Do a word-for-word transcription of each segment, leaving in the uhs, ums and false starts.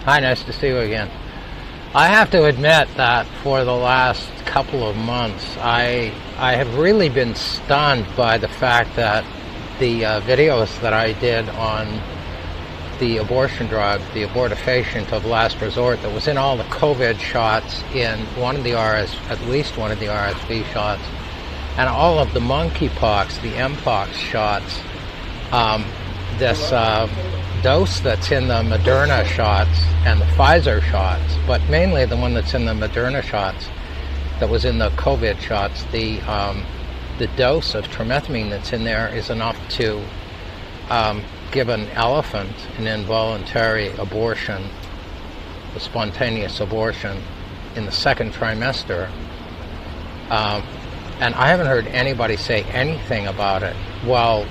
Hi, nice to see you again. I have to admit that for the last couple of months, I I have really been stunned by the fact that the uh, videos that I did on the abortion drug, the abortifacient of last resort, that was in all the COVID shots, in one of the R S, at least one of the R S V shots, and all of the monkeypox, the Mpox shots, um, this uh, dose that's in the Moderna shots and the Pfizer shots, but mainly the one that's in the Moderna shots, that was in the COVID shots, the um, the dose of trimethamine that's in there is enough to um, give an elephant an involuntary abortion, a spontaneous abortion, in the second trimester. Um, and I haven't heard anybody say anything about it. Well,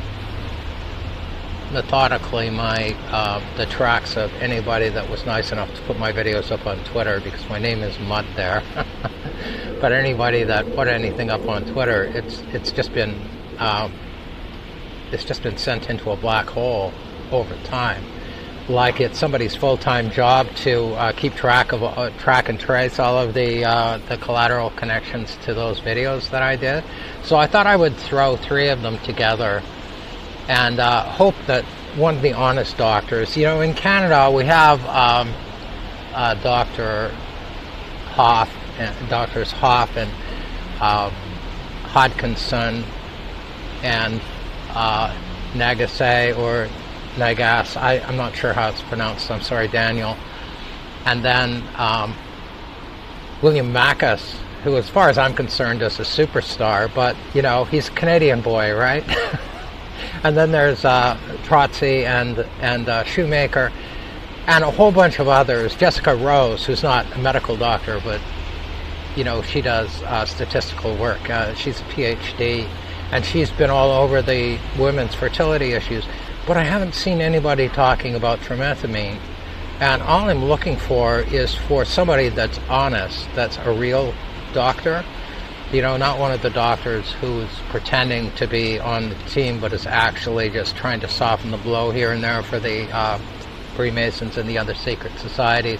methodically, my uh, the tracks of anybody that was nice enough to put my videos up on Twitter, because my name is Mutt there. But anybody that put anything up on Twitter, it's it's just been um, it's just been sent into a black hole over time, like it's somebody's full-time job to uh, keep track of uh, track and trace all of the uh, the collateral connections to those videos that I did. So I thought I would throw three of them together and uh, hope that one of the honest doctors, you know, in Canada we have um, uh, Doctor Hoff, and Doctors Hoff and uh, Hodkinson and uh, Nagase or Nagas, I, I'm not sure how it's pronounced, I'm sorry, Daniel. And then um, William Macus, who as far as I'm concerned is a superstar, but, you know, he's a Canadian boy, right? And then there's uh, Trotzy and, and uh, Shoemaker and a whole bunch of others. Jessica Rose, who's not a medical doctor, but, you know, she does uh, statistical work. Uh, she's a P H D, and she's been all over the women's fertility issues. But I haven't seen anybody talking about trimethamine. And all I'm looking for is for somebody that's honest, that's a real doctor. You know, not one of the doctors who's pretending to be on the team, but is actually just trying to soften the blow here and there for the uh, Freemasons and the other secret societies.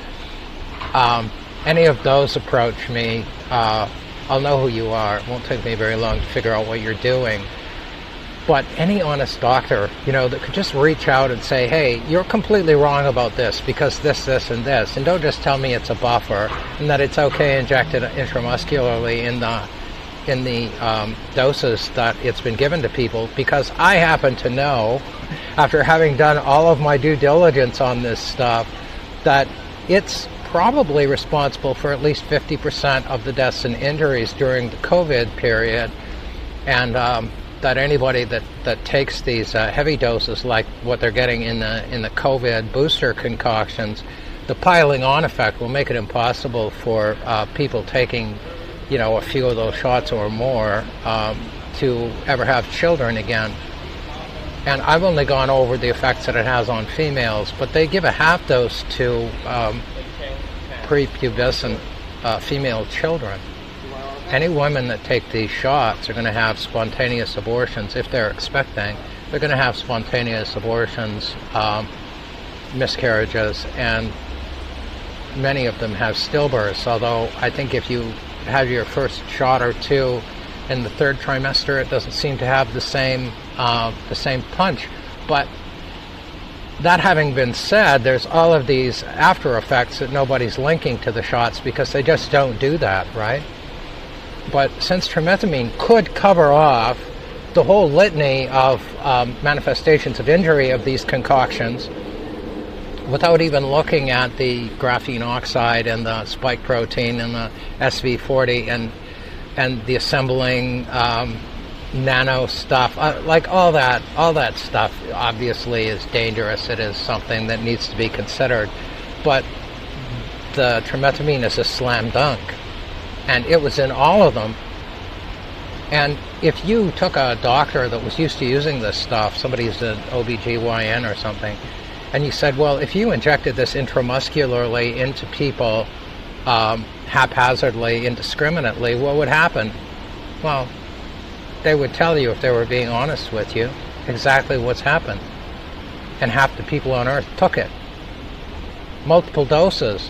Um, any of those approach me, uh, I'll know who you are. It won't take me very long to figure out what you're doing. But any honest doctor, you know, that could just reach out and say, hey, you're completely wrong about this because this, this, and this. And don't just tell me it's a buffer and that it's okay injected intramuscularly in the in the um, doses that it's been given to people, because I happen to know, after having done all of my due diligence on this stuff, that it's probably responsible for at least fifty percent of the deaths and injuries during the COVID period. And um, that anybody that, that takes these uh, heavy doses, like what they're getting in the in the COVID booster concoctions, the piling on effect will make it impossible for uh, people taking, you know, a few of those shots or more um, to ever have children again. And I've only gone over the effects that it has on females, but they give a half dose to um, prepubescent uh, female children. Any women that take these shots are going to have spontaneous abortions if they're expecting. They're going to have spontaneous abortions, um, miscarriages, and many of them have stillbirths. Although I think if you have your first shot or two in the third trimester, it doesn't seem to have the same uh, the same punch. But that having been said, there's all of these after effects that nobody's linking to the shots because they just don't do that, right? But since trimethamine could cover off the whole litany of um, manifestations of injury of these concoctions without even looking at the graphene oxide and the spike protein and the S V forty and and the assembling um, nano stuff, uh, like all that, all that stuff obviously is dangerous. It is something that needs to be considered. But the trimethamine is a slam dunk. And it was in all of them. And if you took a doctor that was used to using this stuff, somebody who's an O B G Y N or something, and you said, well, if you injected this intramuscularly into people um, haphazardly, indiscriminately, what would happen? Well, they would tell you, if they were being honest with you, exactly what's happened. And half the people on Earth took it. multiple doses.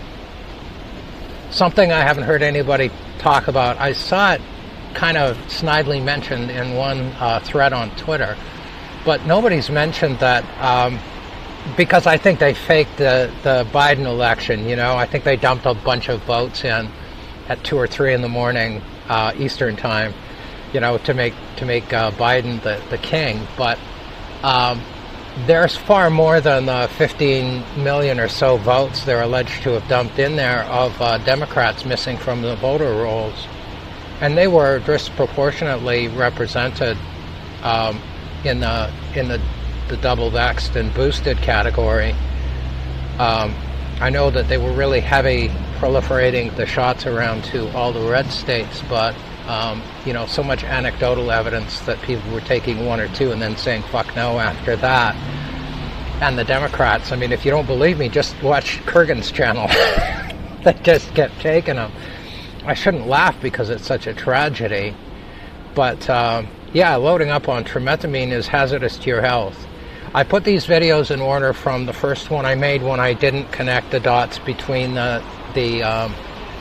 Something I haven't heard anybody talk about. I saw it kind of snidely mentioned in one uh, thread on Twitter, but nobody's mentioned that um, because I think they faked the, the Biden election. You know, I think they dumped a bunch of votes in at two or three in the morning uh, Eastern time, you know, to make to make uh, Biden the, the king. But um, there's far more than the fifteen million or so votes they're alleged to have dumped in there of uh, Democrats missing from the voter rolls. And they were disproportionately represented um, in the in the, the double vaxxed and boosted category. Um, I know that they were really heavy proliferating the shots around to all the red states, but um, you know, so much anecdotal evidence that people were taking one or two and then saying fuck no after that. And the Democrats, I mean, if you don't believe me, just watch Kurgan's channel. They just kept taking them. I shouldn't laugh because it's such a tragedy, but uh, yeah, loading up on trimethamine is hazardous to your health. I put these videos in order from the first one I made when I didn't connect the dots between the the um,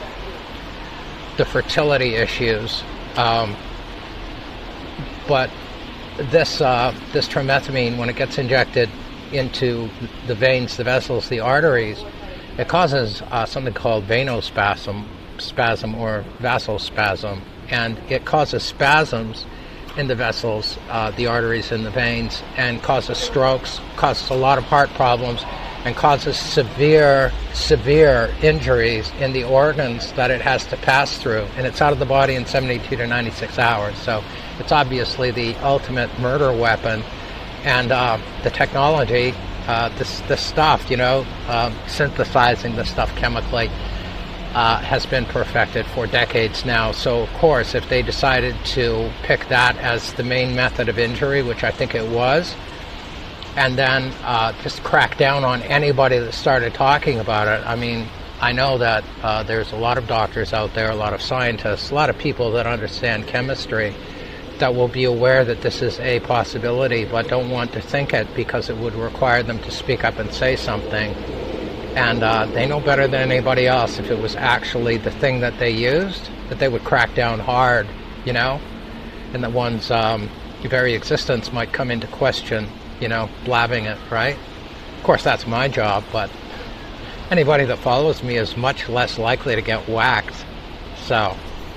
the fertility issues, um, but this uh, this trimethamine, when it gets injected into the veins, the vessels, the arteries, it causes uh, something called vasospasm. spasm or vasospasm, and it causes spasms in the vessels, uh, the arteries in the veins, and causes strokes, causes a lot of heart problems, and causes severe, severe injuries in the organs that it has to pass through. And it's out of the body in seventy-two to ninety-six hours. So it's obviously the ultimate murder weapon. And uh, the technology, uh, this, this stuff, you know, uh, synthesizing the stuff chemically, Uh, has been perfected for decades now. So, of course, if they decided to pick that as the main method of injury, which I think it was, and then uh, just crack down on anybody that started talking about it, I mean, I know that uh, there's a lot of doctors out there, a lot of scientists, a lot of people that understand chemistry that will be aware that this is a possibility, but don't want to think it because it would require them to speak up and say something. And uh, they know better than anybody else if it was actually the thing that they used, that they would crack down hard, you know, and that one's um, very existence might come into question, you know, blabbing it, right? Of course, that's my job, but anybody that follows me is much less likely to get whacked. So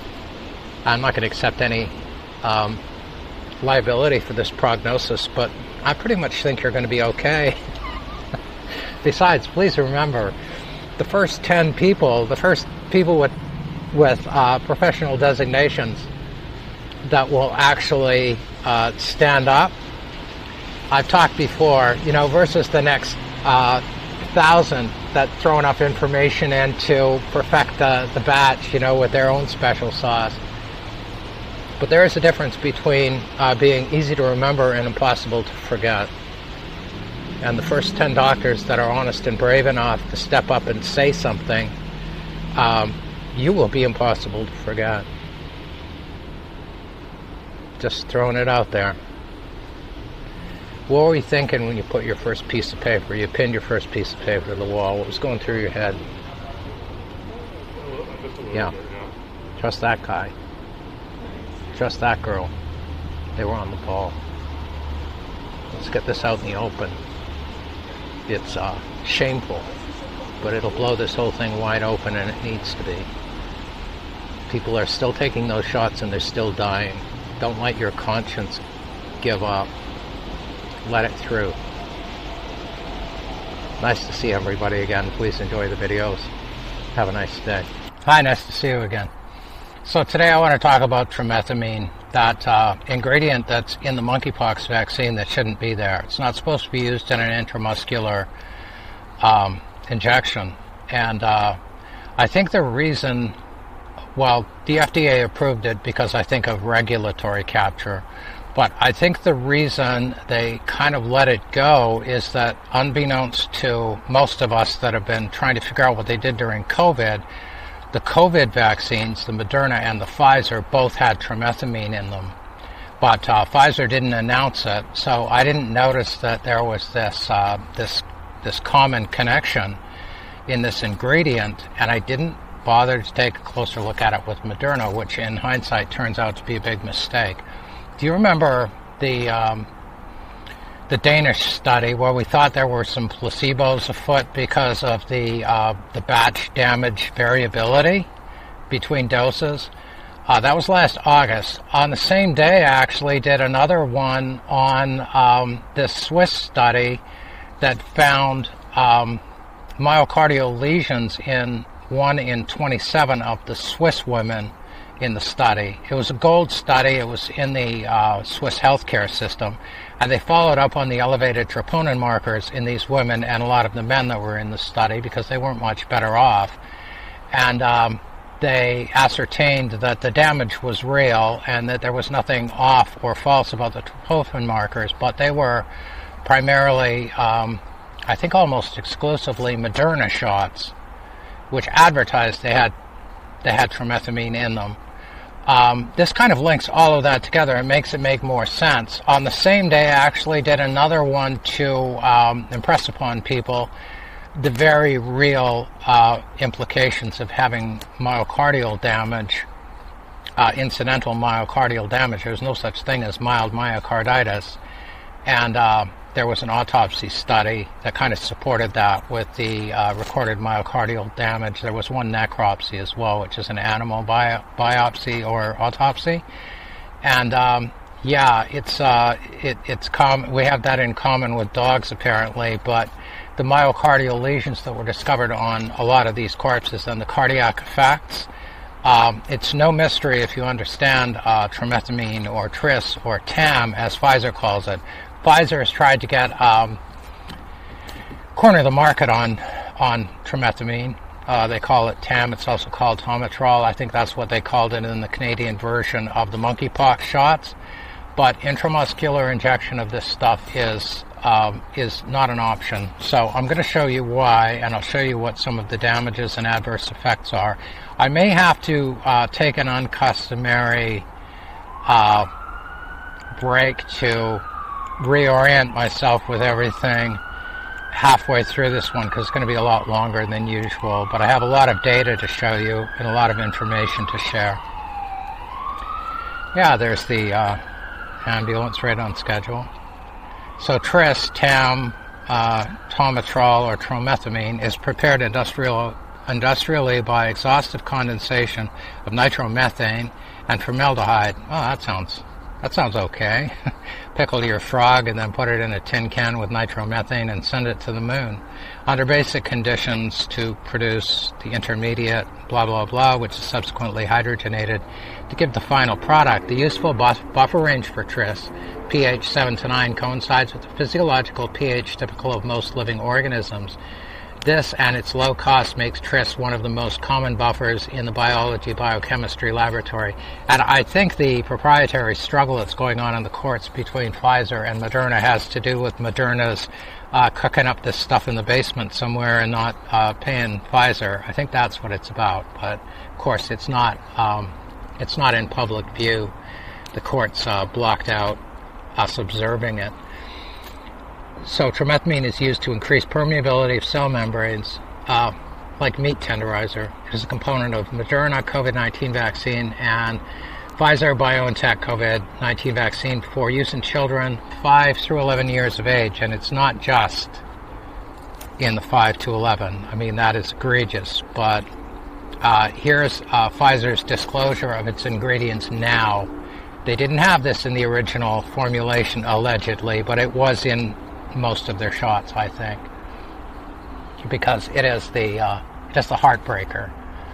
I'm not going to accept any um, liability for this prognosis, but I pretty much think you're going to be okay. Besides, please remember, the first ten people, the first people with with uh, professional designations that will actually uh, stand up, I've talked before, you know, versus the next uh, thousand that throw enough information in to perfect the, the batch, you know, with their own special sauce. But there is a difference between uh, being easy to remember and impossible to forget. And the first ten doctors that are honest and brave enough to step up and say something, um, you will be impossible to forget. Just throwing it out there. What were you thinking when you put your first piece of paper, you pinned your first piece of paper to the wall? What was going through your head? Yeah. Trust that guy. Trust that girl. They were on the ball. Let's get this out in the open. It's uh, shameful, but it'll blow this whole thing wide open, and it needs to be. People are still taking those shots and they're still dying. Don't let your conscience give up. Let it through. Nice to see everybody again. Please enjoy the videos. Have a nice day. Hi, nice to see you again. So today I want to talk about trimethamine, that uh, ingredient that's in the monkeypox vaccine that shouldn't be there. It's not supposed to be used in an intramuscular um, injection. And uh, I think the reason, well, the F D A approved it because I think of regulatory capture. But I think the reason they kind of let it go is that, unbeknownst to most of us that have been trying to figure out what they did during COVID, the COVID vaccines, the Moderna and the Pfizer, both had trimethamine in them. But uh, Pfizer didn't announce it, so I didn't notice that there was this uh, this this common connection. in this ingredient, and I didn't bother to take a closer look at it with Moderna, which in hindsight turns out to be a big mistake. Do you remember the um, the Danish study where we thought there were some placebos afoot because of the uh, the batch damage variability between doses? Uh, that was last August. On the same day, I actually did another one on um, this Swiss study that found um, myocardial lesions in one in twenty-seven of the Swiss women in the study. It was a gold study. It was in the uh, Swiss healthcare system, and they followed up on the elevated troponin markers in these women and a lot of the men that were in the study because they weren't much better off. And um, they ascertained that the damage was real and that there was nothing off or false about the troponin markers, but they were primarily, um, I think almost exclusively Moderna shots, which advertised they had they had trimethamine in them. Um, this kind of links all of that together and makes it make more sense. On the same day, I actually did another one to um, impress upon people the very real uh, implications of having myocardial damage, uh, incidental myocardial damage. There's no such thing as mild myocarditis. And uh, there was an autopsy study that kind of supported that with the uh, recorded myocardial damage. There was one necropsy as well, which is an animal bi- biopsy or autopsy. And um, yeah, it's uh, it, it's com- we have that in common with dogs apparently, but the myocardial lesions that were discovered on a lot of these corpses and the cardiac effects, um, it's no mystery if you understand uh, trimethamine or tris or T A M as Pfizer calls it. Pfizer has tried to get um, corner the market on on trimethamine. Uh, they call it T A M. It's also called Tomatrol. I think that's what they called it in the Canadian version of the monkeypox shots. But intramuscular injection of this stuff is um, is not an option. So I'm going to show you why, and I'll show you what some of the damages and adverse effects are. I may have to uh, take an uncustomary uh, break to reorient myself with everything halfway through this one because it's going to be a lot longer than usual, but I have a lot of data to show you and a lot of information to share. Yeah, there's the uh, ambulance right on schedule. So tris, T A M, uh, Tomatrol or tromethamine is prepared industrial, industrially by exhaustive condensation of nitromethane and formaldehyde. Oh, that sounds That sounds okay. Pickle your frog and then put it in a tin can with nitromethane and send it to the moon. Under basic conditions to produce the intermediate blah blah blah, which is subsequently hydrogenated to give the final product. The useful buff- buffer range for tris, pH seven to nine, coincides with the physiological pH typical of most living organisms. This and its low cost makes tris one of the most common buffers in the biology biochemistry laboratory. And I think the proprietary struggle that's going on in the courts between Pfizer and Moderna has to do with Moderna's uh, cooking up this stuff in the basement somewhere and not uh, paying Pfizer. I think that's what it's about. But of course, it's not. Um, it's not in public view. The courts uh, blocked out us observing it. So trimethamine is used to increase permeability of cell membranes, uh, like meat tenderizer. It is a component of Moderna COVID nineteen vaccine and Pfizer BioNTech COVID nineteen vaccine for use in children five through eleven years of age. And it's not just in the five to eleven. I mean, that is egregious. But uh, here's uh, Pfizer's disclosure of its ingredients now. They didn't have this in the original formulation, allegedly, but it was in most of their shots, I think, because it is the uh, just the heartbreaker.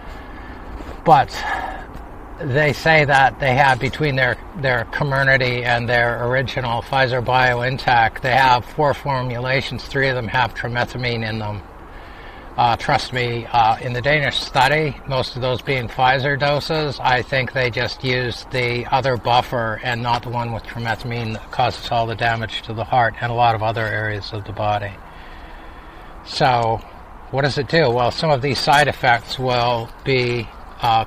But they say that they have, between their their Comirnaty and their original Pfizer BioNTech, they have four formulations. Three of them have trimethamine in them. Uh, trust me, uh, in the Danish study, most of those being Pfizer doses, I think they just used the other buffer and not the one with trimethamine that causes all the damage to the heart and a lot of other areas of the body. So, what does it do? Well, some of these side effects will be uh,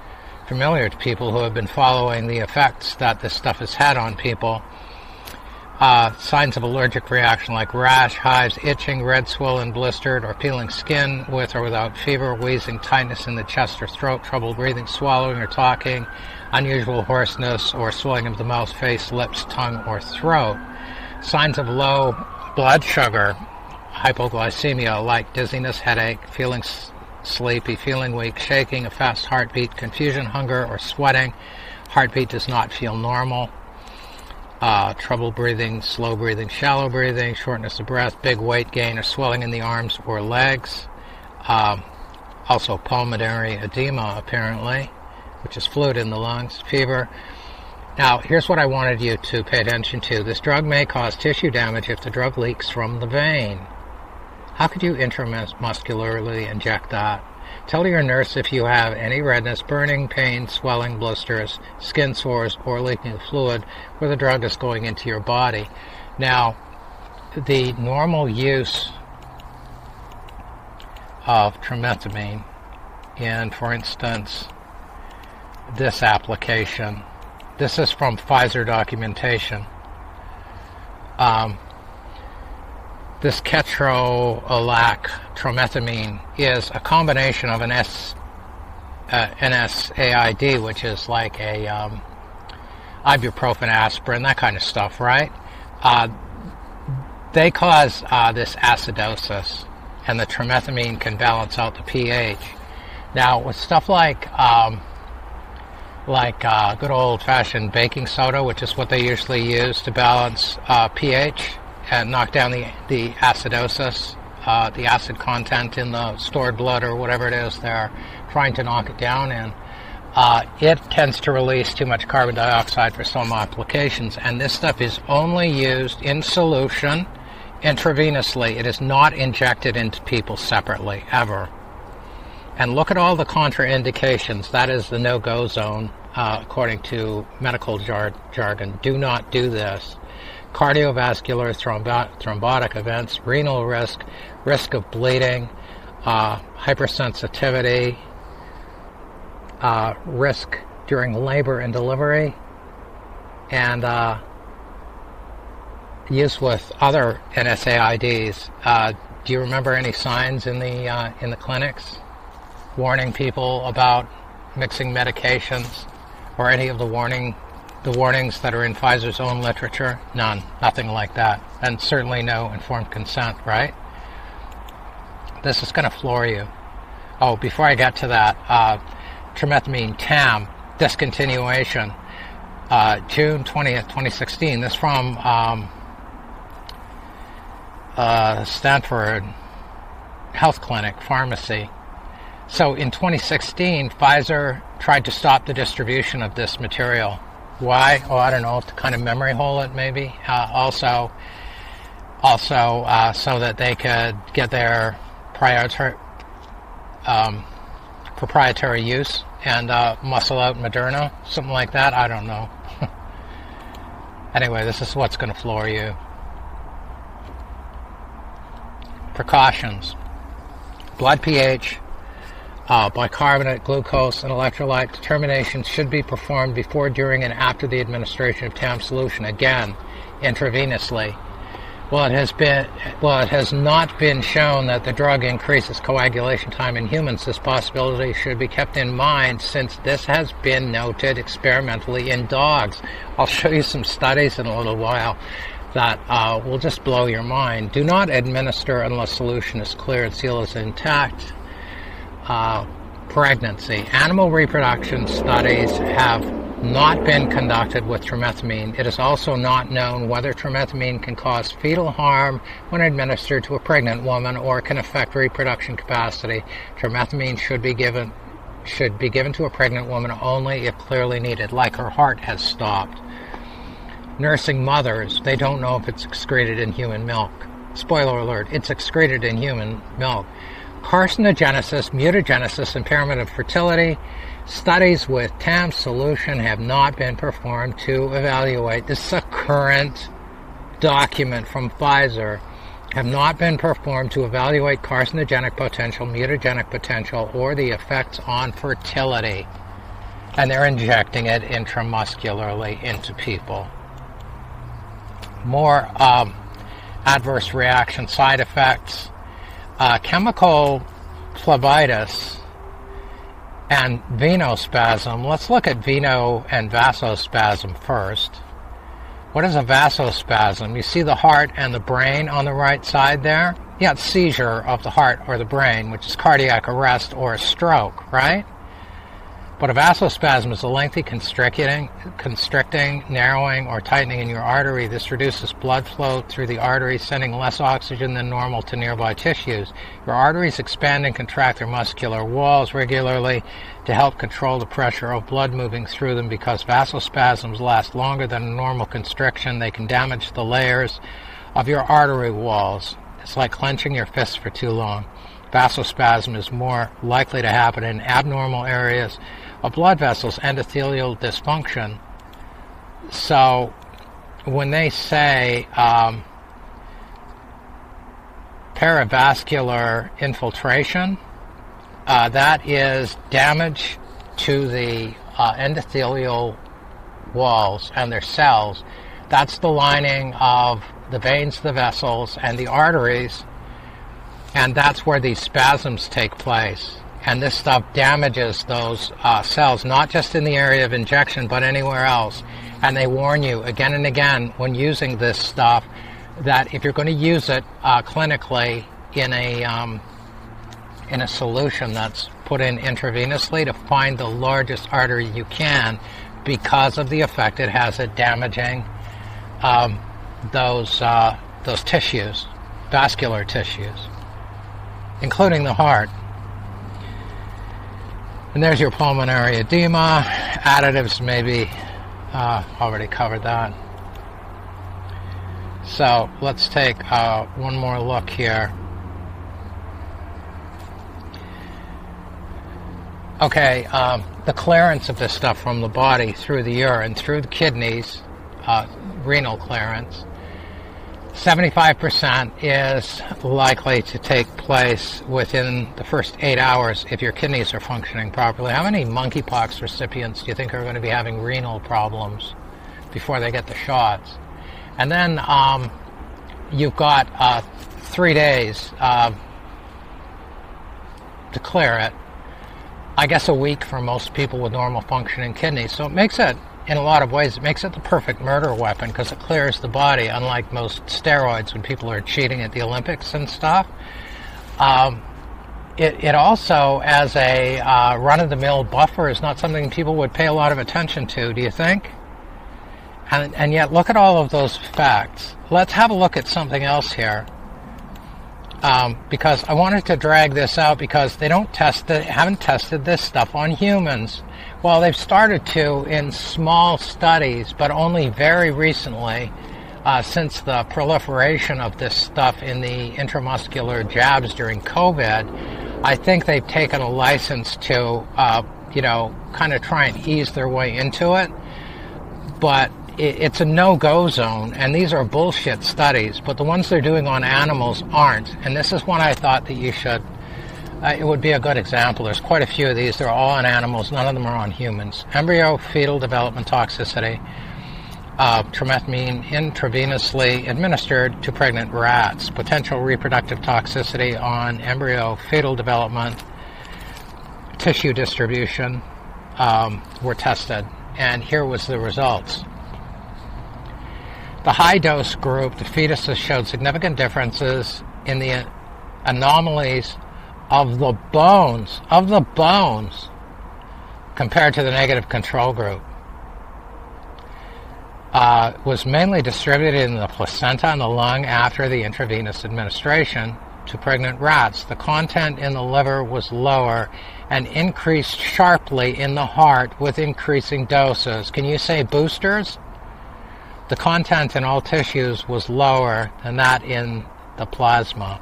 familiar to people who have been following the effects that this stuff has had on people. Uh, signs of allergic reaction like rash, hives, itching, red, swollen, blistered, or peeling skin with or without fever, wheezing, tightness in the chest or throat, trouble breathing, swallowing or talking, unusual hoarseness or swelling of the mouth, face, lips, tongue, or throat. Signs of low blood sugar, hypoglycemia like dizziness, headache, feeling sleepy, feeling weak, shaking, a fast heartbeat, confusion, hunger, or sweating. Heartbeat does not feel normal. Uh, trouble breathing, slow breathing, shallow breathing, shortness of breath, big weight gain or swelling in the arms or legs. Um, also pulmonary edema, apparently, which is fluid in the lungs, fever. Now, here's what I wanted you to pay attention to. This drug may cause tissue damage if the drug leaks from the vein. How could you intramuscularly inject that? Tell your nurse if you have any redness, burning, pain, swelling, blisters, skin sores, or leaking of fluid where the drug is going into your body. Now, the normal use of trimethamine in, for instance, this application, this is from Pfizer documentation. Um, This ketorolac trimethamine is a combination of an S, uh, N SAID, which is like a um, ibuprofen, aspirin, that kind of stuff, right? Uh, they cause uh, this acidosis, and the trimethamine can balance out the pH. Now, with stuff like um, like uh, good old-fashioned baking soda, which is what they usually use to balance uh, pH, and knock down the, the acidosis, uh, the acid content in the stored blood or whatever it is they're trying to knock it down in. Uh, it tends to release too much carbon dioxide for some applications, and this stuff is only used in solution intravenously. It is not injected into people separately, ever. And look at all the contraindications. That is the no-go zone, uh, according to medical jar- jargon. Do not do this. Cardiovascular thrombo- thrombotic events, renal risk, risk of bleeding, uh, hypersensitivity, uh, risk during labor and delivery, and uh, use with other N SAIDs. Uh, do you remember any signs in the uh, in the clinics warning people about mixing medications, or any of the warning? The warnings that are in Pfizer's own literature? None. Nothing like that. And certainly no informed consent, right? This is going to floor you. Oh, before I get to that, uh, trimethamine T A M, discontinuation, uh, June twentieth, twenty sixteen. This from um, uh, Stanford Health Clinic Pharmacy. So in twenty sixteen, Pfizer tried to stop the distribution of this material. Why? Oh, I don't know, to kind of memory hole it, maybe. Uh, also, also uh, so that they could get their priority, um, proprietary use and uh, muscle out Moderna, something like that. I don't know. Anyway, this is what's going to floor you. Precautions. Blood pH, Uh, bicarbonate, glucose, and electrolyte determination should be performed before, during, and after the administration of T A M solution. Again, intravenously. Well, it has been, well, it has not been shown that the drug increases coagulation time in humans. This possibility should be kept in mind, since this has been noted experimentally in dogs. I'll show you some studies in a little while that uh, will just blow your mind. Do not administer unless solution is clear and seal is intact. Uh, pregnancy. Animal reproduction studies have not been conducted with trimethamine. It is also not known whether trimethamine can cause fetal harm when administered to a pregnant woman or can affect reproduction capacity. Trimethamine should be given should be given to a pregnant woman only if clearly needed, like her heart has stopped. Nursing mothers, they don't know if it's excreted in human milk. Spoiler alert, it's excreted in human milk. Carcinogenesis, mutagenesis, impairment of fertility. Studies with T A M solution have not been performed to evaluate. This is a current document from Pfizer. Have not been performed to evaluate carcinogenic potential, mutagenic potential, or the effects on fertility. And they're injecting it intramuscularly into people. more um, adverse reaction side effects. Uh, chemical phlebitis and venospasm. Let's look at veno and vasospasm first. What is a vasospasm? You see the heart and the brain on the right side there? Yeah, it's seizure of the heart or the brain, which is cardiac arrest or a stroke, right? But a vasospasm is a lengthy constricting, constricting, narrowing, or tightening in your artery. This reduces blood flow through the artery, sending less oxygen than normal to nearby tissues. Your arteries expand and contract their muscular walls regularly to help control the pressure of blood moving through them. Because vasospasms last longer than a normal constriction, they can damage the layers of your artery walls. It's like clenching your fists for too long. Vasospasm is more likely to happen in abnormal areas of blood vessels, endothelial dysfunction. So when they say um, perivascular infiltration, uh, that is damage to the uh, endothelial walls and their cells. That's the lining of the veins, the vessels, and the arteries, and that's where these spasms take place. And this stuff damages those uh, cells, not just in the area of injection, but anywhere else. And they warn you again and again when using this stuff that if you're going to use it uh, clinically in a um, in a solution that's put in intravenously, to find the largest artery you can, because of the effect it has at damaging um, those uh, those tissues, vascular tissues, including the heart. And there's your pulmonary edema. Additives, maybe uh, already covered that. So let's take uh, one more look here. Okay, um, the clearance of this stuff from the body through the urine, through the kidneys, uh, renal clearance, seventy-five percent is likely to take place within the first eight hours if your kidneys are functioning properly. How many monkeypox recipients do you think are going to be having renal problems before they get the shots? And then um, you've got uh, three days uh, to clear it. I guess a week for most people with normal functioning kidneys. So it makes it, in a lot of ways, it makes it the perfect murder weapon because it clears the body, unlike most steroids when people are cheating at the Olympics and stuff. Um, it, it also, as a uh, run-of-the-mill buffer, is not something people would pay a lot of attention to, do you think? And, and yet, look at all of those facts. Let's have a look at something else here. Um, because I wanted to drag this out because they don't test it, haven't tested this stuff on humans. Well, they've started to in small studies, but only very recently, uh, since the proliferation of this stuff in the intramuscular jabs during COVID. I think they've taken a license to, uh, you know, kind of try and ease their way into it. But it's a no-go zone, and these are bullshit studies, but the ones they're doing on animals aren't. And this is one I thought that you should, uh, it would be a good example. There's quite a few of these. They're all on animals. None of them are on humans. Embryo fetal development toxicity. Uh, trimethoprim intravenously administered to pregnant rats. Potential reproductive toxicity on embryo fetal development. Tissue distribution um, were tested, and here was the results. The high-dose group, the fetuses showed significant differences in the anomalies of the bones, of the bones, compared to the negative control group. Uh, was mainly distributed in the placenta and the lung after the intravenous administration to pregnant rats. The content in the liver was lower and increased sharply in the heart with increasing doses. Can you say boosters? The content in all tissues was lower than that in the plasma.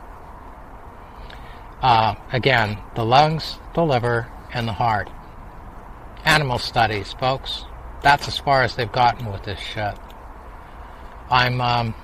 Uh, again, the lungs, the liver, and the heart. Animal studies, folks. That's as far as they've gotten with this shit. I'm, um,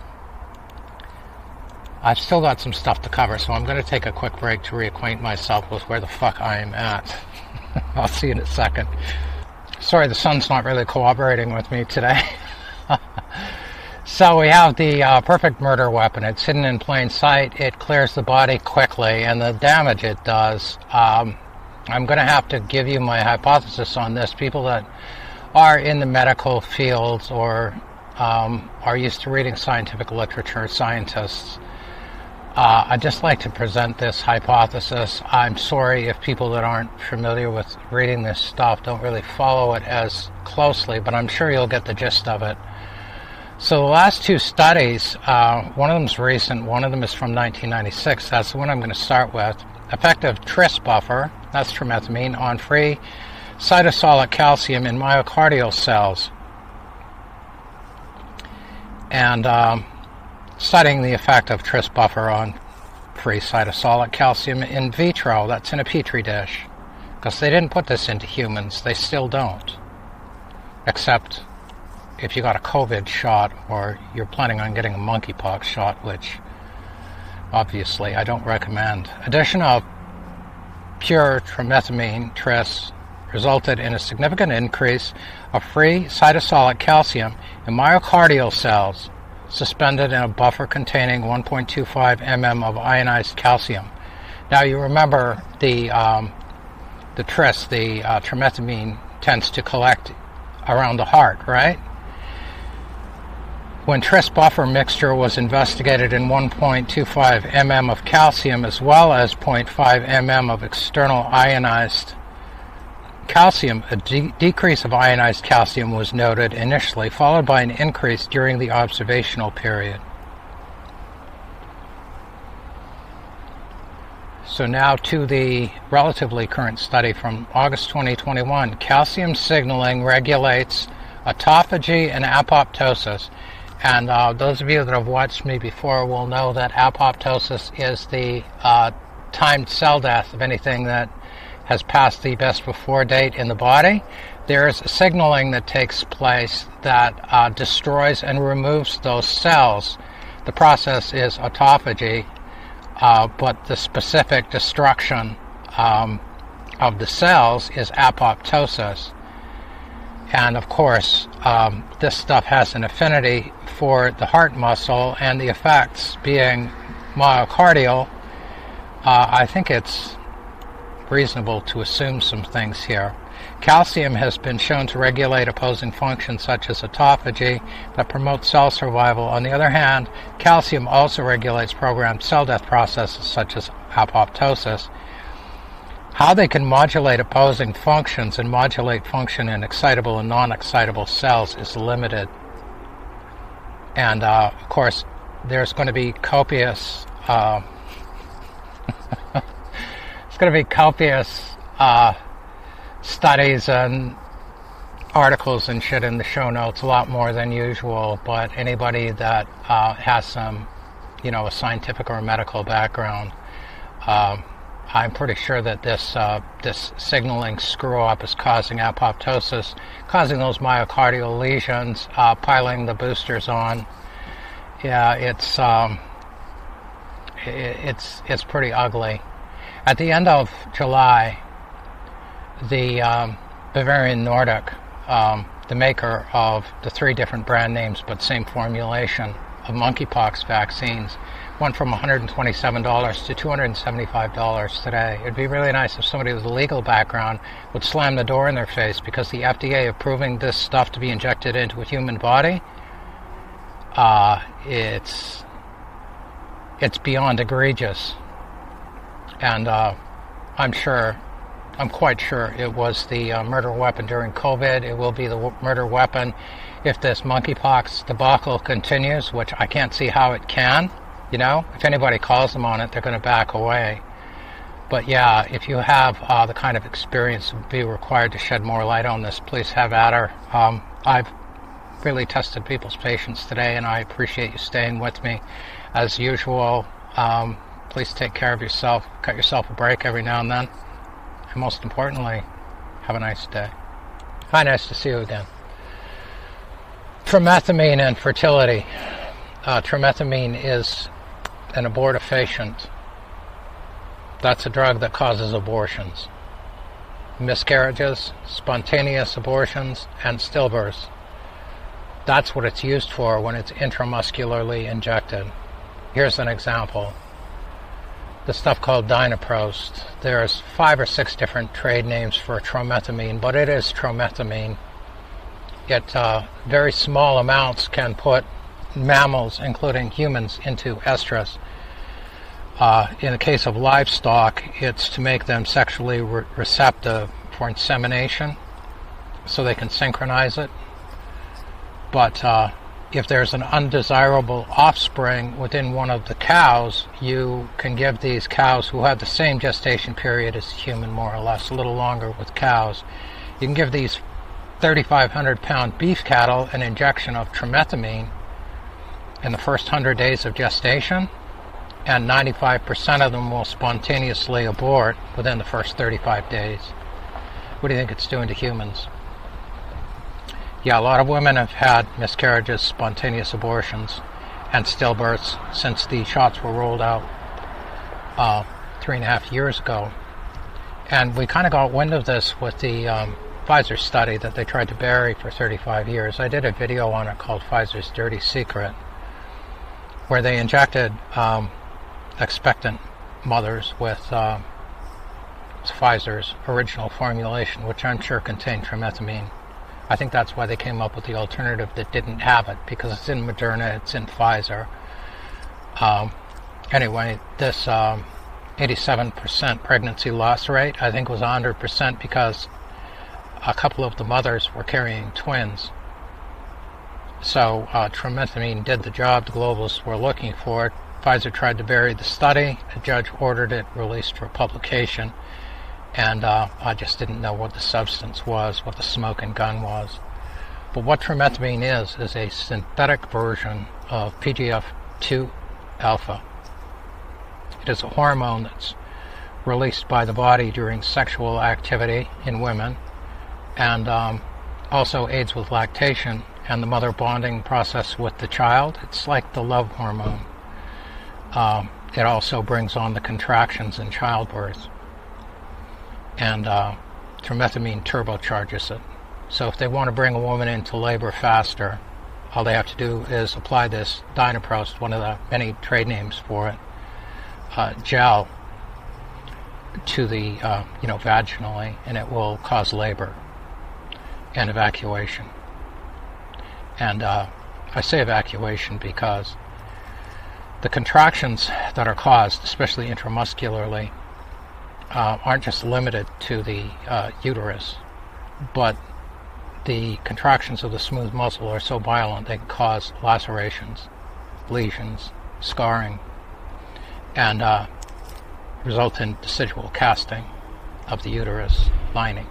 I've still got some stuff to cover, so I'm going to take a quick break to reacquaint myself with where the fuck I am at. I'll see you in a second. Sorry, the sun's not really cooperating with me today. So we have the uh, perfect murder weapon. It's hidden in plain sight. It clears the body quickly, and the damage it does. Um, I'm going to have to give you my hypothesis on this. People that are in the medical fields or um, are used to reading scientific literature, scientists, uh, I'd just like to present this hypothesis. I'm sorry if people that aren't familiar with reading this stuff don't really follow it as closely, but I'm sure you'll get the gist of it. So the last two studies, uh, one of them is recent, one of them is from nineteen ninety-six. That's the one I'm going to start with. Effective tris buffer, that's trimethamine, on free cytosolic calcium in myocardial cells. And um, studying the effect of tris buffer on free cytosolic calcium in vitro, that's in a petri dish. Because they didn't put this into humans, they still don't. Except if you got a COVID shot or you're planning on getting a monkeypox shot, which obviously I don't recommend. Addition of pure trimethamine, tris, resulted in a significant increase of free cytosolic calcium in myocardial cells suspended in a buffer containing one point two five milligrams of ionized calcium. Now you remember the um, the tris, the uh, trimethamine, tends to collect around the heart, right? When tris buffer mixture was investigated in one point two five milligrams of calcium as well as zero point five milligrams of external ionized calcium, a de- decrease of ionized calcium was noted initially, followed by an increase during the observational period. So now to the relatively current study from August twenty twenty-one. Calcium signaling regulates autophagy and apoptosis. And uh, those of you that have watched me before will know that apoptosis is the uh, timed cell death of anything that has passed the best before date in the body. There's signaling that takes place that uh, destroys and removes those cells. The process is autophagy, uh, but the specific destruction um, of the cells is apoptosis. And of course, um, this stuff has an affinity for the heart muscle, and the effects being myocardial, uh, I think it's reasonable to assume some things here. Calcium has been shown to regulate opposing functions such as autophagy that promote cell survival. On the other hand, calcium also regulates programmed cell death processes such as apoptosis. How they can modulate opposing functions and modulate function in excitable and non-excitable cells is limited. And uh, of course, there's going to be copious uh, there's going to be copious uh, studies and articles and shit in the show notes, a lot more than usual. But anybody that uh, has some, you know, a scientific or a medical background, um, I'm pretty sure that this uh, this signaling screw-up is causing apoptosis, causing those myocardial lesions, uh, piling the boosters on. Yeah, it's um, it, it's it's pretty ugly. At the end of July, the um, Bavarian Nordic, um, the maker of the three different brand names but same formulation of monkeypox vaccines, went from one hundred twenty-seven dollars to two hundred seventy-five dollars today. It'd be really nice if somebody with a legal background would slam the door in their face, because the F D A approving this stuff to be injected into a human body, uh, it's it's beyond egregious. And uh, I'm sure, I'm quite sure it was the uh, murder weapon during COVID. It will be the w- murder weapon if this monkeypox debacle continues, which I can't see how it can. You know, if anybody calls them on it, they're going to back away. But yeah, if you have uh, the kind of experience that would be required to shed more light on this, please have at her. Um, I've really tested people's patience today, and I appreciate you staying with me. As usual, um, please take care of yourself. Cut yourself a break every now and then. And most importantly, have a nice day. Hi, nice to see you again. Trimethamine and fertility. Uh, trimethamine is an abortifacient. That's a drug that causes abortions, miscarriages, spontaneous abortions, and stillbirths. That's what it's used for when it's intramuscularly injected. Here's an example. The stuff called Dynaprost. There's five or six different trade names for tromethamine, but it is tromethamine. It, uh, very small amounts can put mammals, including humans, into estrus. Uh, in the case of livestock, it's to make them sexually re- receptive for insemination, so they can synchronize it. But uh, if there's an undesirable offspring within one of the cows, you can give these cows who have the same gestation period as human, more or less, a little longer with cows. You can give these thirty-five hundred pound beef cattle an injection of tromethamine in the first one hundred days of gestation, and ninety-five percent of them will spontaneously abort within the first thirty-five days. What do you think it's doing to humans? Yeah, a lot of women have had miscarriages, spontaneous abortions, and stillbirths since the shots were rolled out uh, three and a half years ago. And we kind of got wind of this with the um, Pfizer study that they tried to bury for thirty-five years. I did a video on it called Pfizer's Dirty Secret, where they injected um, expectant mothers with uh, Pfizer's original formulation, which I'm sure contained tromethamine. I think that's why they came up with the alternative that didn't have it, because it's in Moderna, it's in Pfizer. Um, anyway, this um, eighty-seven percent pregnancy loss rate, I think, was one hundred percent because a couple of the mothers were carrying twins. So uh, tromethamine did the job the globalists were looking for. Pfizer tried to bury the study. A judge ordered it released for publication. And uh, I just didn't know what the substance was, what the smoking gun was. But what tromethamine is, is a synthetic version of P G F two alpha. It is a hormone that's released by the body during sexual activity in women, and um, also aids with lactation and the mother bonding process with the child. It's like the love hormone. Um, it also brings on the contractions in childbirth. And uh, tromethamine turbocharges it. So if they want to bring a woman into labor faster, all they have to do is apply this Dynaprost, one of the many trade names for it, uh, gel to the, uh, you know, vaginally, and it will cause labor and evacuation. And uh, I say evacuation because the contractions that are caused, especially intramuscularly, Uh, aren't just limited to the uh, uterus, but the contractions of the smooth muscle are so violent they can cause lacerations, lesions, scarring, and uh, result in decidual casting of the uterus lining.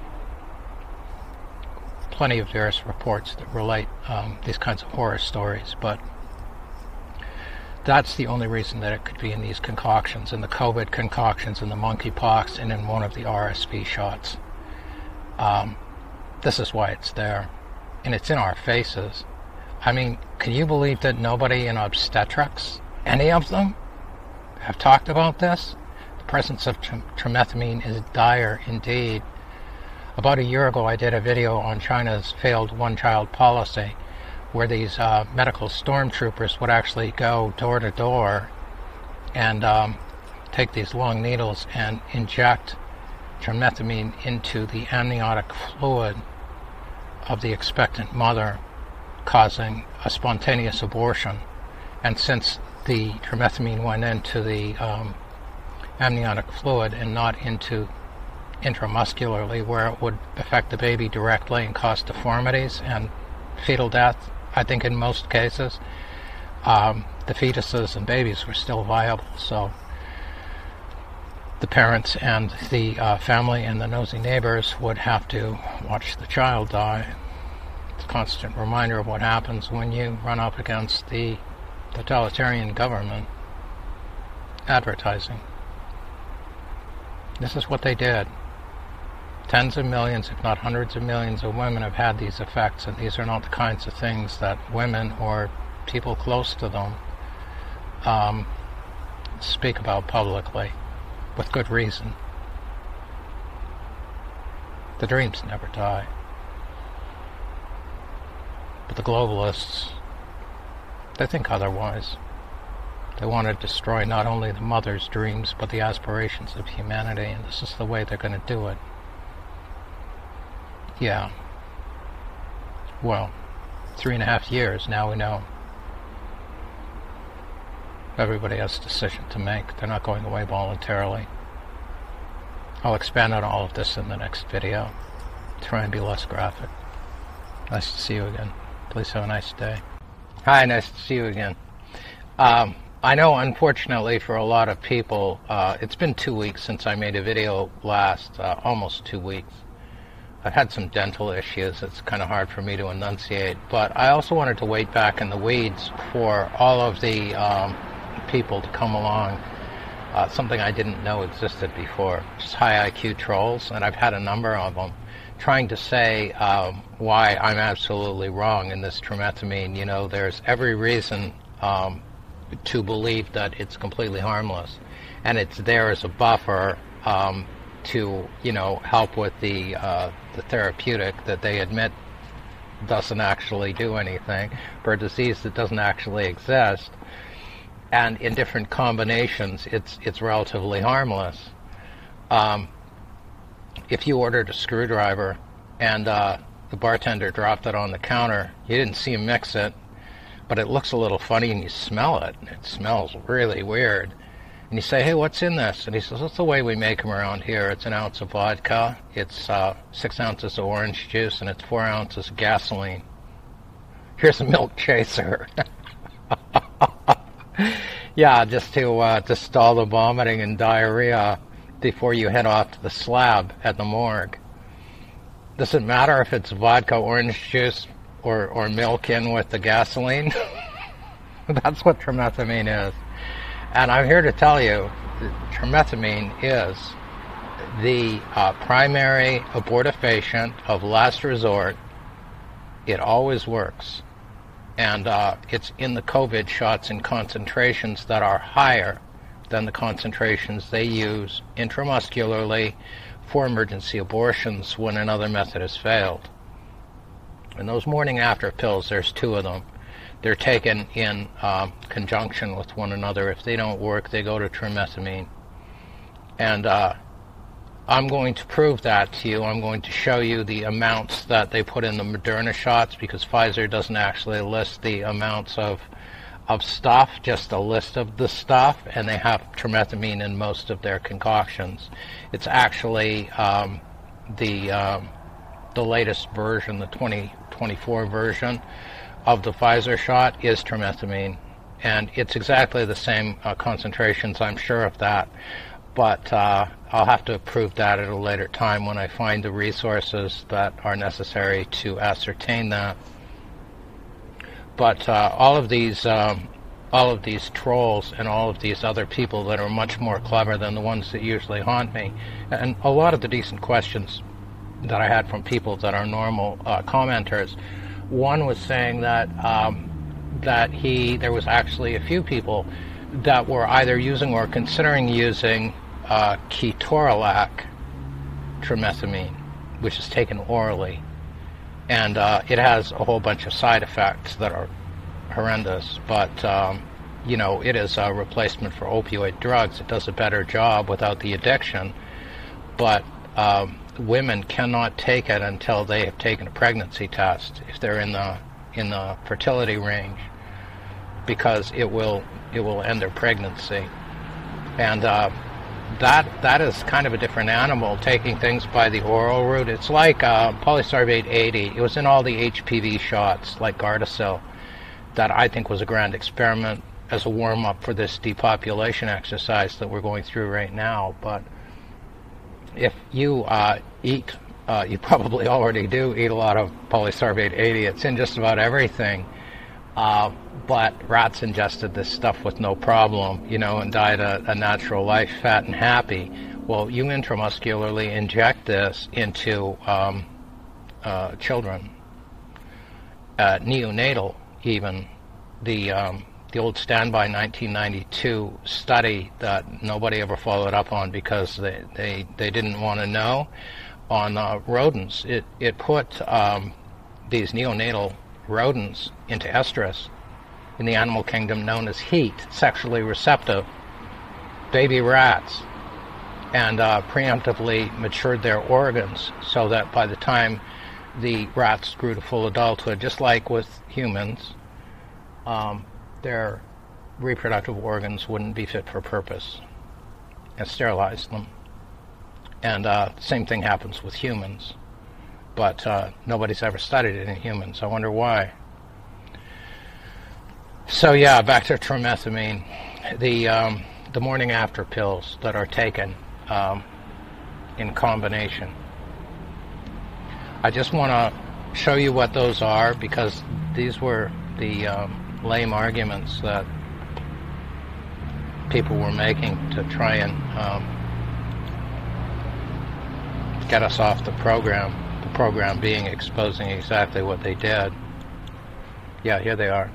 Plenty of various reports that relate um, these kinds of horror stories, but that's the only reason that it could be in these concoctions, in the COVID concoctions, in the monkeypox, and in one of the R S V shots. Um, this is why it's there. And it's in our faces. I mean, can you believe that nobody in obstetrics, any of them, have talked about this? The presence of tr- tromethamine is dire indeed. About a year ago, I did a video on China's failed one-child policy, where these uh, medical stormtroopers would actually go door to door and um, take these long needles and inject tromethamine into the amniotic fluid of the expectant mother, causing a spontaneous abortion. And since the tromethamine went into the um, amniotic fluid and not into intramuscularly, where it would affect the baby directly and cause deformities and fetal death, I think in most cases, um, the fetuses and babies were still viable. So the parents and the uh, family and the nosy neighbors would have to watch the child die. It's a constant reminder of what happens when you run up against the totalitarian government advertising. This is what they did. Tens of millions, if not hundreds of millions of women have had these effects, and these are not the kinds of things that women or people close to them um, speak about publicly, with good reason. The dreams never die. But the globalists, they think otherwise. They want to destroy not only the mother's dreams, but the aspirations of humanity, and this is the way they're going to do it. Yeah. Well, three and a half years, now we know. Everybody has a decision to make. They're not going away voluntarily. I'll expand on all of this in the next video. Try and be less graphic. Nice to see you again. Please have a nice day. Hi, nice to see you again. Um, I know, unfortunately, for a lot of people, uh, it's been two weeks since I made a video last, uh, almost two weeks. I've had some dental issues. It's kind of hard for me to enunciate. But I also wanted to wait back in the weeds for all of the um, people to come along. Uh, something I didn't know existed before, just high I Q trolls, and I've had a number of them, trying to say um, why I'm absolutely wrong in this trimethamine. You know, there's every reason um, to believe that it's completely harmless, and it's there as a buffer um, to, you know, help with the uh, the therapeutic that they admit doesn't actually do anything for a disease that doesn't actually exist. And in different combinations, it's it's relatively harmless. Um, if you ordered a screwdriver and uh, the bartender dropped it on the counter, you didn't see him mix it, but it looks a little funny and you smell it. It smells really weird. And you say, hey, what's in this? And he says, that's the way we make them around here. It's an ounce of vodka, it's uh, six ounces of orange juice, and it's four ounces of gasoline. Here's a milk chaser. Yeah, just to uh, to stall the vomiting and diarrhea before you head off to the slab at the morgue. Doesn't matter if it's vodka, orange juice, or, or milk in with the gasoline. That's what trimethamine is. And I'm here to tell you that trimethamine is the uh, primary abortifacient of last resort. It always works. And uh, it's in the COVID shots in concentrations that are higher than the concentrations they use intramuscularly for emergency abortions when another method has failed. And those morning after pills, there's two of them. They're taken in um, conjunction with one another. If they don't work, they go to trimethamine. And uh, I'm going to prove that to you. I'm going to show you the amounts that they put in the Moderna shots, because Pfizer doesn't actually list the amounts of of stuff, just a list of the stuff, and they have trimethamine in most of their concoctions. It's actually um, the um, the latest version, the twenty twenty-four version of the Pfizer shot is trimethamine, and it's exactly the same uh, concentrations, I'm sure of that. But uh, I'll have to prove that at a later time when I find the resources that are necessary to ascertain that. But uh, all of these, um, all of these trolls and all of these other people that are much more clever than the ones that usually haunt me, and a lot of the decent questions that I had from people that are normal uh, commenters. One was saying that um, that he, there was actually a few people that were either using or considering using uh, ketorolac trimethamine, which is taken orally, and uh, it has a whole bunch of side effects that are horrendous. But um, you know, it is a replacement for opioid drugs. It does a better job without the addiction, but um, women cannot take it until they have taken a pregnancy test if they're in the in the fertility range, because it will it will end their pregnancy. And uh, that that is kind of a different animal, taking things by the oral route. It's like uh, polysorbate eighty. It was in all the H P V shots, like Gardasil, that I think was a grand experiment as a warm-up for this depopulation exercise that we're going through right now. But if you uh, eat, uh, you probably already do eat a lot of polysorbate eighty. It's in just about everything. Uh, but rats ingested this stuff with no problem, you know, and died a, a natural life, fat and happy. Well, you intramuscularly inject this into um, uh, children, uh, neonatal even. The um, the old standby nineteen ninety-two study that nobody ever followed up on because they, they, they didn't want to know, on uh, rodents. It, it put um, these neonatal rodents into estrus in the animal kingdom known as heat, sexually receptive baby rats, and uh, preemptively matured their organs so that by the time the rats grew to full adulthood, just like with humans, um, their reproductive organs wouldn't be fit for purpose, and sterilized them. And uh, the same thing happens with humans, but uh, nobody's ever studied it in humans. I wonder why. So yeah, back to tromethamine. The um, the morning after pills that are taken um, in combination. I just want to show you what those are, because these were the um, lame arguments that people were making to try and um, get us off the program. The program being exposing exactly what they did. Yeah, here they are.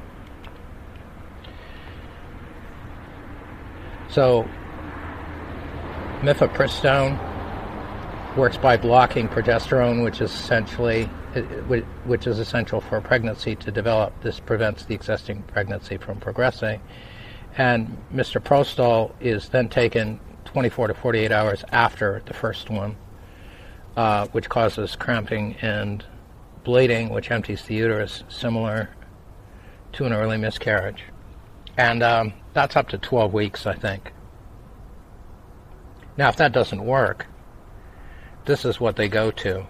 So, mifepristone works by blocking progesterone, which is essentially, which is essential for pregnancy to develop. This prevents the existing pregnancy from progressing. And misoprostol is then taken twenty-four to forty-eight hours after the first one, uh, which causes cramping and bleeding, which empties the uterus, similar to an early miscarriage. And um, that's up to twelve weeks, I think. Now, if that doesn't work, this is what they go to.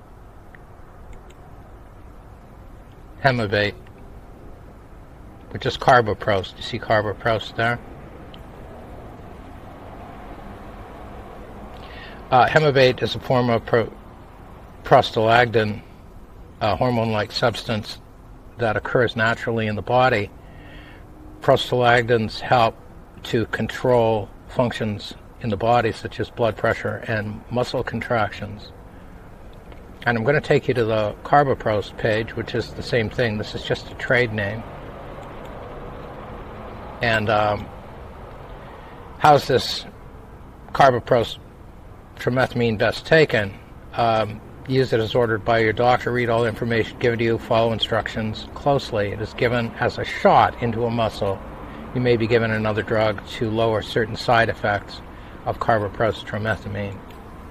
Hemabate, which is carboprost. You see carboprost there? Uh, Hemabate is a form of pro- prostaglandin, a hormone-like substance that occurs naturally in the body. Prostaglandins help to control functions in the body, such as blood pressure and muscle contractions. And I'm going to take you to the carboprost page, which is the same thing. This is just a trade name. And um, how's this carboprost tromethamine best taken? Um, use it as ordered by your doctor. Read all the information given to you. Follow instructions closely. It is given as a shot into a muscle. You may be given another drug to lower certain side effects of carboprost tromethamine.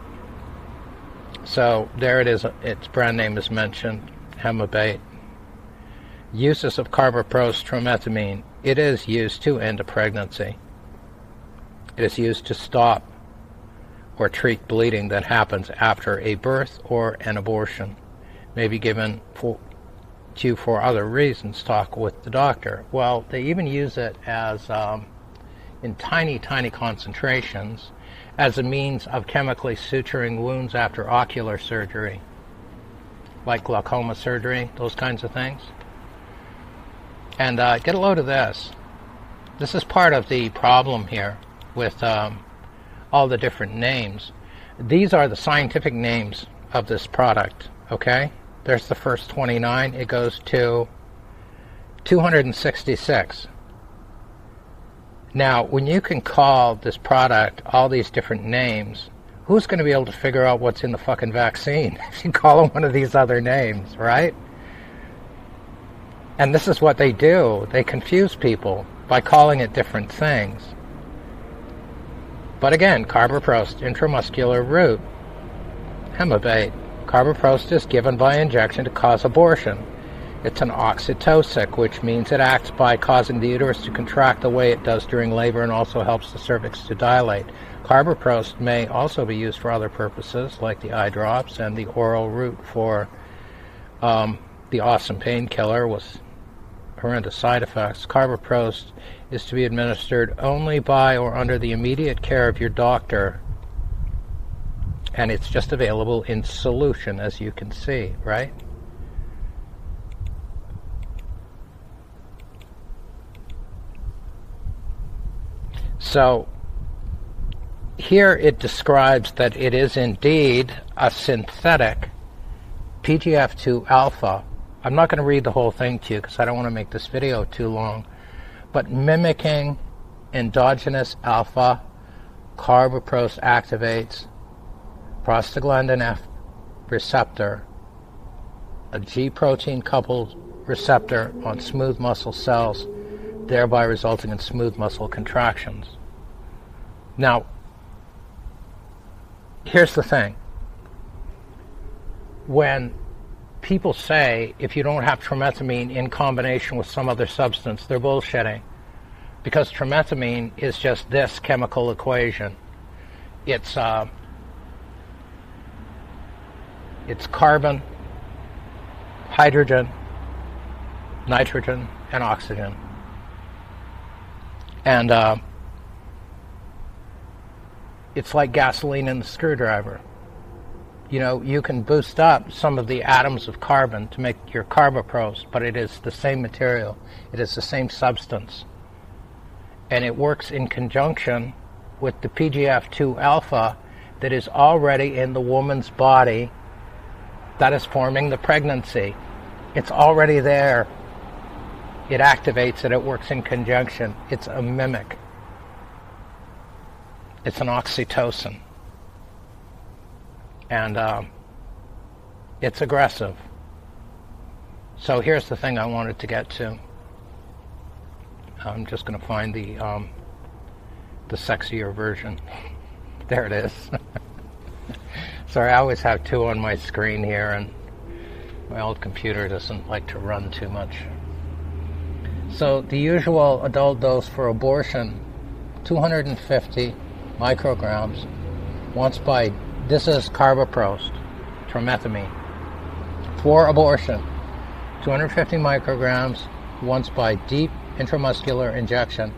So there it is. Its brand name is mentioned, Hemabate. Uses of carboprost tromethamine. It is used to end a pregnancy. It is used to stop or treat bleeding that happens after a birth or an abortion. May be given for, to you for other reasons. Talk with the doctor. Well, they even use it as um, in tiny, tiny concentrations as a means of chemically suturing wounds after ocular surgery, like glaucoma surgery, those kinds of things. And uh, get a load of this. This is part of the problem here with um, all the different names. These are the scientific names of this product, okay? There's the first twenty-nine. It goes to two hundred sixty-six. Now, when you can call this product all these different names, who's going to be able to figure out what's in the fucking vaccine if you call them one of these other names, right? And this is what they do. They confuse people by calling it different things. But again, carboprost, intramuscular route, Hemabate. Carboprost is given by injection to cause abortion. It's an oxytocic, which means it acts by causing the uterus to contract the way it does during labor and also helps the cervix to dilate. Carboprost may also be used for other purposes, like the eye drops and the oral route for um, the awesome painkiller with horrendous side effects. Carboprost is to be administered only by or under the immediate care of your doctor, and it's just available in solution, as you can see, right? So here it describes that it is indeed a synthetic P G F two alpha. I'm not going to read the whole thing to you because I don't want to make this video too long, but mimicking endogenous alpha, carboprost activates prostaglandin F receptor, a G protein coupled receptor on smooth muscle cells, thereby resulting in smooth muscle contractions. Now, here's the thing. When people say if you don't have trimethamine in combination with some other substance, they're bullshitting. Because trimethamine is just this chemical equation. It's uh, it's carbon, hydrogen, nitrogen, and oxygen. And uh, it's like gasoline in the screwdriver. You know, you can boost up some of the atoms of carbon to make your carbopros, but it is the same material. It is the same substance. And it works in conjunction with the P G F two alpha that is already in the woman's body that is forming the pregnancy. It's already there. It activates it. It works in conjunction. It's a mimic. It's an oxytocin. And uh, it's aggressive. So here's the thing I wanted to get to. I'm just going to find the um, the sexier version. There it is. Sorry, I always have two on my screen here, and my old computer doesn't like to run too much. So the usual adult dose for abortion, two hundred fifty micrograms once by, this is carboprost, trimethamine. For abortion, two hundred fifty micrograms once by deep intramuscular injection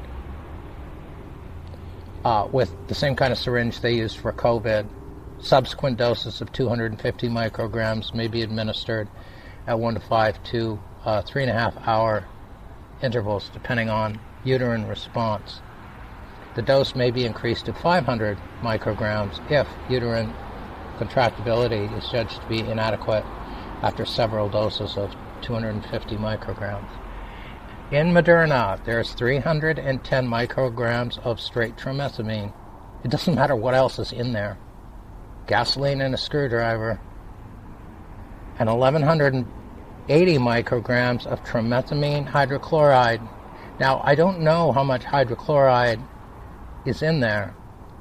uh, with the same kind of syringe they use for COVID. Subsequent doses of two hundred fifty micrograms may be administered at one to five to uh, three and a half hour intervals depending on uterine response. The dose may be increased to five hundred micrograms if uterine contractibility is judged to be inadequate after several doses of two hundred fifty micrograms. In Moderna, there's three hundred ten micrograms of straight trimethamine. It doesn't matter what else is in there. Gasoline and a screwdriver. And eleven eighty micrograms of trimethamine hydrochloride. Now, I don't know how much hydrochloride is in there.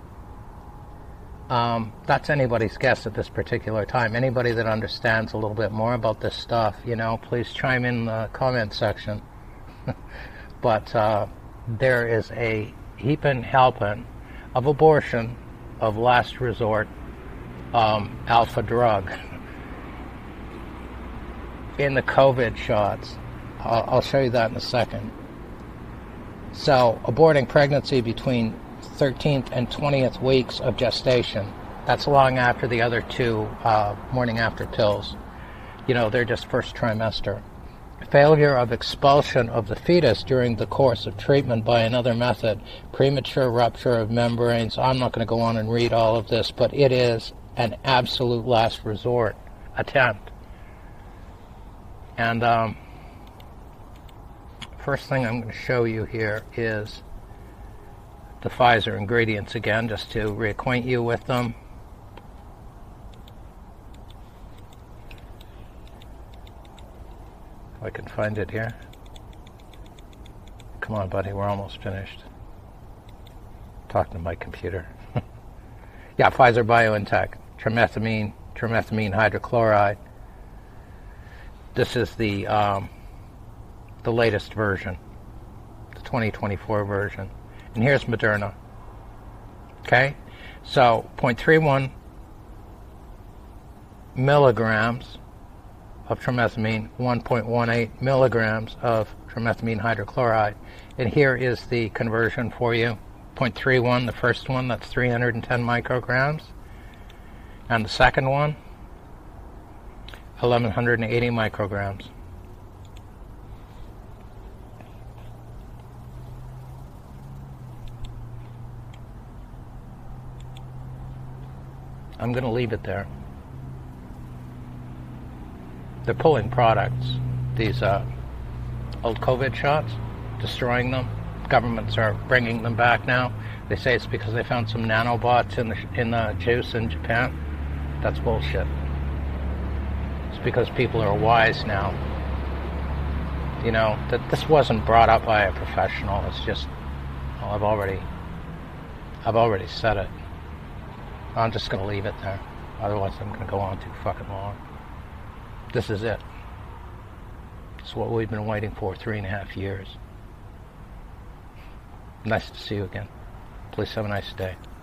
Um, that's anybody's guess at this particular time. Anybody that understands a little bit more about this stuff, you know, please chime in the comment section. But uh, there is a heaping helping of abortion of last resort um, alpha drug in the COVID shots. I'll, I'll show you that in a second. So, aborting pregnancy between thirteenth and twentieth weeks of gestation. That's long after the other two uh, morning after pills. You know, they're just first trimester. Failure of expulsion of the fetus during the course of treatment by another method. Premature rupture of membranes. I'm not going to go on and read all of this, but it is an absolute last resort attempt. And um, first thing I'm going to show you here is the Pfizer ingredients again, just to reacquaint you with them. If I can find it here. Come on, buddy, we're almost finished. Talking to my computer. Yeah, Pfizer BioNTech, trimethamine, trimethamine hydrochloride. This is the um, the latest version, the twenty twenty-four version. And here's Moderna. Okay? So, zero point three one milligrams of trimethamine, one point one eight milligrams of trimethamine hydrochloride. And here is the conversion for you. zero point three one, the first one, that's three hundred ten micrograms. And the second one, eleven eighty micrograms. I'm going to leave it there. They're pulling products, these uh, old COVID shots, destroying them. Governments are bringing them back now. They say it's because they found some nanobots in the in the juice in Japan. That's bullshit. It's because people are wise now. You know, that this wasn't brought up by a professional. It's just, well, I've already, I've already said it. I'm just going to leave it there. Otherwise, I'm going to go on too fucking long. This is it. It's what we've been waiting for three and a half years. Nice to see you again. Please have a nice day.